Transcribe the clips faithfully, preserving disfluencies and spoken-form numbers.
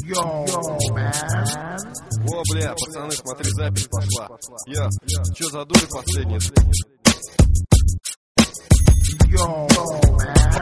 Йоу, мэн. О, бля, пацаны, смотри, запись пошла. Я, чё за дуры последние? Йоу, мэн.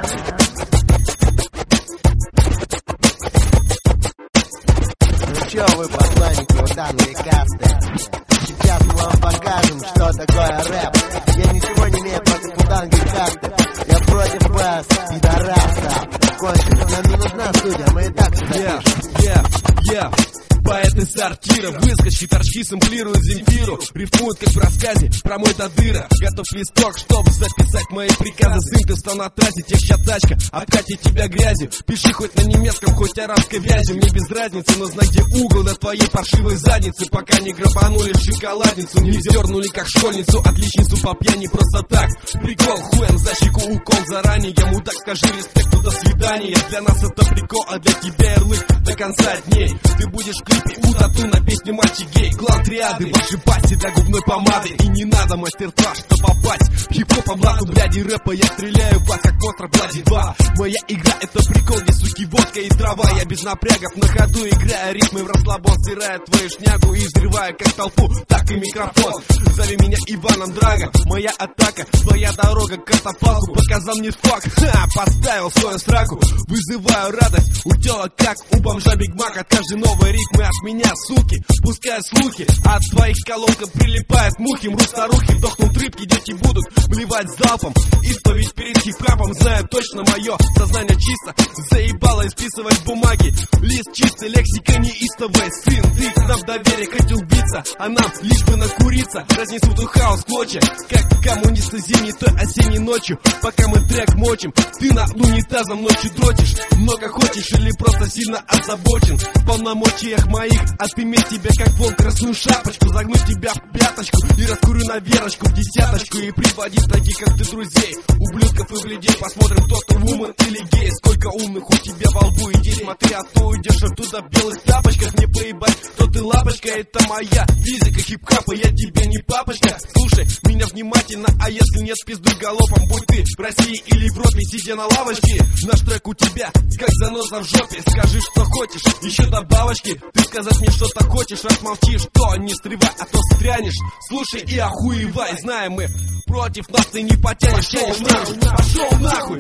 Ну чё вы, посланники ударные касты? Сейчас мы вам покажем, что такое рэп. Я ничего не имею против уданги касты. Я против вас, пидораса. Кончено, нам не нужна студия, мы и так все запишем. Yeah, yeah, yeah. Поэты сортира, выскочки, торчки сэмплируют Земфиру. Рифмуют, как в рассказе про мой Дадыра. Готов листок, чтобы записать мои приказы. Сын, ты встал на трассе, теща тачка, обкатит тебя грязью. Пиши хоть на немецком, хоть арабской вязью. Мне без разницы, но знай, где угол на твоей паршивой заднице. Пока не грабанули шоколадницу, не вздернули, как школьницу, отличницу по пьяни просто так. Прикол, хуем за щеку укол заранее. Мудак, скажи респекту, до свидания. Для нас это прикол, а для тебя ярлык до конца дней. Ты будешь в клипе у тату на песне «Мальчик гей». Клан триады, ваши пасти для губной помады. И не надо мастерства, чтобы попасть в хип-хопом ладу, бляди рэпа. Я стреляю в вас, как монстр Блади два. Моя игра — это прикол, где суки, водка и трава. Я без напрягов на ходу, играя ритмы в расслабон, стирая твою шнягу и взрывая как толпу, так и микрофон. Зови меня Иваном Драго, моя атака, твоя дорога к катапалку. Показал мне фак, ха, поставил свою сраку. Вызываю радость у тела, как у бомжа Биг Мак. От каждой новой ритмы от меня, суки, пускай слухи. От твоих колонкам прилипают мухи. Мрут старухи, дохнут рыбки, дети будут блевать залпом. Исповедь перед хип-хапом, знаю точно мое сознание чисто. Заебало исписывать бумаги, лист чистый, лексика неистовая. Сын, ты к нам доверие хотел биться, а нам лишь бы накуриться. Разнесут у хаос клочья, как коммунисты зимней той осенней ночью. Пока мы трек мочим, ты над унитазом ночью дротишь. Много хочешь или просто сильно озабочен в полномочиях моих отыметь тебя как волк красную шапочку, загнуть тебя в пяточку и раскурю на верочку в десяточку. И приводить таких, как ты, друзей, ублюдков и бледей. Посмотрим, кто ты, вумен или гей. Сколько умных у тебя во лбу идей. Смотри, а то уйдешь оттуда в белых тапочках. Мне поебать, кто ты, лапочка. Это моя физика хип-хапа, я тебе не папочка. Слушай меня внимательно, а если нет, пиздуй галопом. Будь ты в России или в Европе, сидя на лавочке. Наш трек у тебя, как заноза в жопе. Скажи, что хочешь, еще добавочки. Ты сказать мне что-то хочешь, раз молчишь, то не стревай, а то стрянешь. Слушай и охуевай, знаем мы, против нас ты не потянешь. Пошел нахуй, пошел нахуй.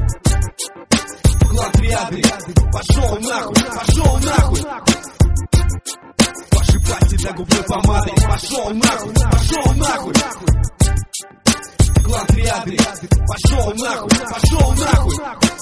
Клан триады, пошел нахуй, пошел нахуй. Ваши пасти для губной помады. Пошел нахуй, пошел нахуй. Клан триады, пошел нахуй, пошел нахуй.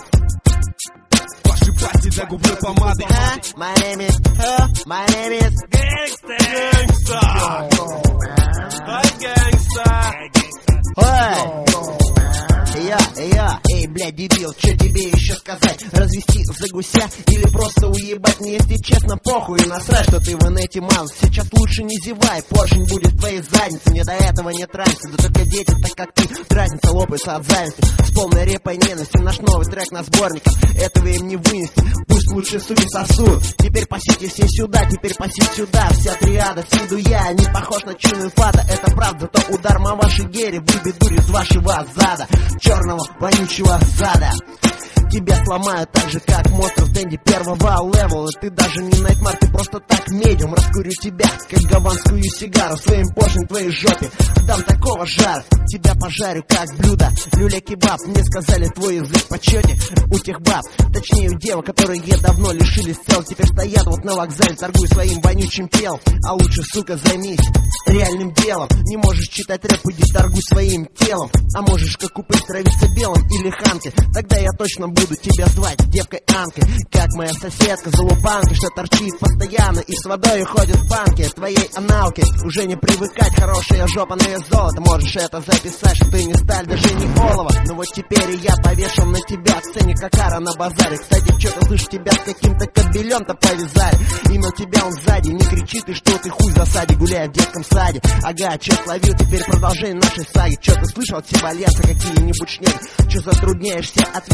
Ваши пасти для губной помады. My name is, uh, my name is Gangsta, gangsta, ай, gangsta. Ой! Я, я, эй, блядь, дебил, что тебе еще сказать? Развести за гуся или просто уебать? Мне, если честно, похуй и насрать, что ты в инете маус. Сейчас лучше не зевай, поршень будет в твоей заднице. Мне до этого нет разницы, да только дети, так как ты, разница лопается от зависти. С полной репой ненависти наш новый трек на сборниках. Этого им не вынести, пусть лучше суки сосут. Теперь пасите все сюда, теперь пасите сюда. Вся триада, с виду я не похож на чину инфата. Это правда, то удар мамаши Герри выбит дурь из вашего зада. Черного, вонючего зада. Тебя сломают так же, как монстров Дэнди первого левела. Ты даже не найтмар, ты просто так медиум. Раскурю тебя, как гаванскую сигару. Своим поршнем твоей жопе дам такого жара. Тебя пожарю, как блюдо люля-кебаб. Мне сказали, твой язык в почете у тех баб. Точнее, у девок, которые давно лишились тел. Теперь стоят вот на вокзале, торгуя своим вонючим телом. А лучше, сука, займись реальным делом. Не можешь читать рэп, иди торгуй своим телом. А можешь, как купы, травиться белым или ханки. Тогда я точно буду тебя звать девкой Анкой. Как моя соседка залупанка, что торчит постоянно и с водой ходит в банке. Твоей аналке уже не привыкать. Хорошая жопа, но я золото. Можешь это записать, что ты не сталь, даже не олово. Но вот теперь и я повешен на тебя в сцене какара на базаре. Кстати, что-то слышь, тебя с каким-то кобелем-то повязали. Имя тебя он сзади, не кричит, и что ты хуй в засаде, гуляя в детском саде. Ага, чё словил, теперь продолжение нашей саги. Чё ты слышал от Сибалеса какие-нибудь шнеги? Чё затрудняешься ответить или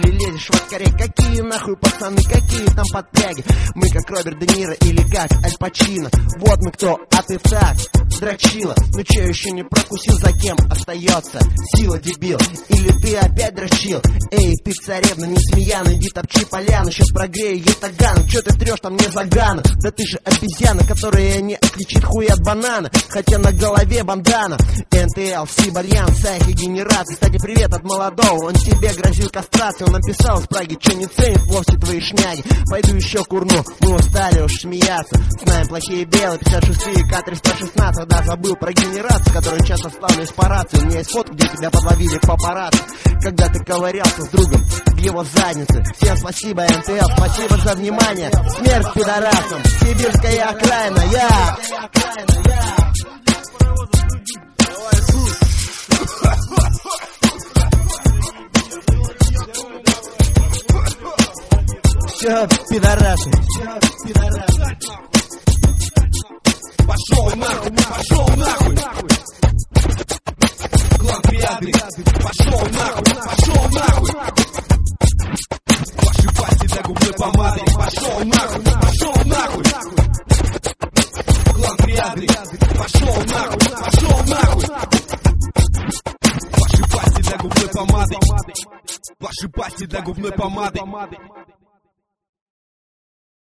или лезешь в откорей? Какие нахуй пацаны, какие там подпряги? Мы как Роберт Де Ниро или как Аль Пачино. Вот мы кто, а ты так, дрочила. Ну че, еще не прокусил, за кем остается сила, дебил? Или ты опять дрочил? Эй, ты царевна, не змеяна, иди топчи поляну. Сейчас прогрею ятагану. Че ты трешь там мне загана? Да ты же обезьяна, которая не отличит хуй от банана, хотя на голове бандана. эн тэ эл, Сибальян, Сайх и генерация. Кстати, привет от молодого, он тебе грозил кастрацией. Он написал из Праги, че не ценит вовсе твои шняги. Пойду еще курну, мы устали уж смеяться. Знаем плохие белые, пятьдесят шестые, К триста шестнадцать. Да, забыл про генерацию, которую часто ставлю по рации. У меня есть фотка, где тебя подловили папарацци, когда ты ковырялся с другом в его заднице. Всем спасибо, эн тэ эл, спасибо за внимание. Смерть пидорасам, сибирская окраина, я. Все, пидорасы. Пошел нахуй, пошел нахуй. Клан Триады, пошел нахуй, пошел нахуй. Ваши пасти для губной помады, пошел нахуй, пошел нахуй. Клан Триады, пошел нахуй, пошел нахуй. Ваши пасти для губной помады, ваши пасти для губной помады.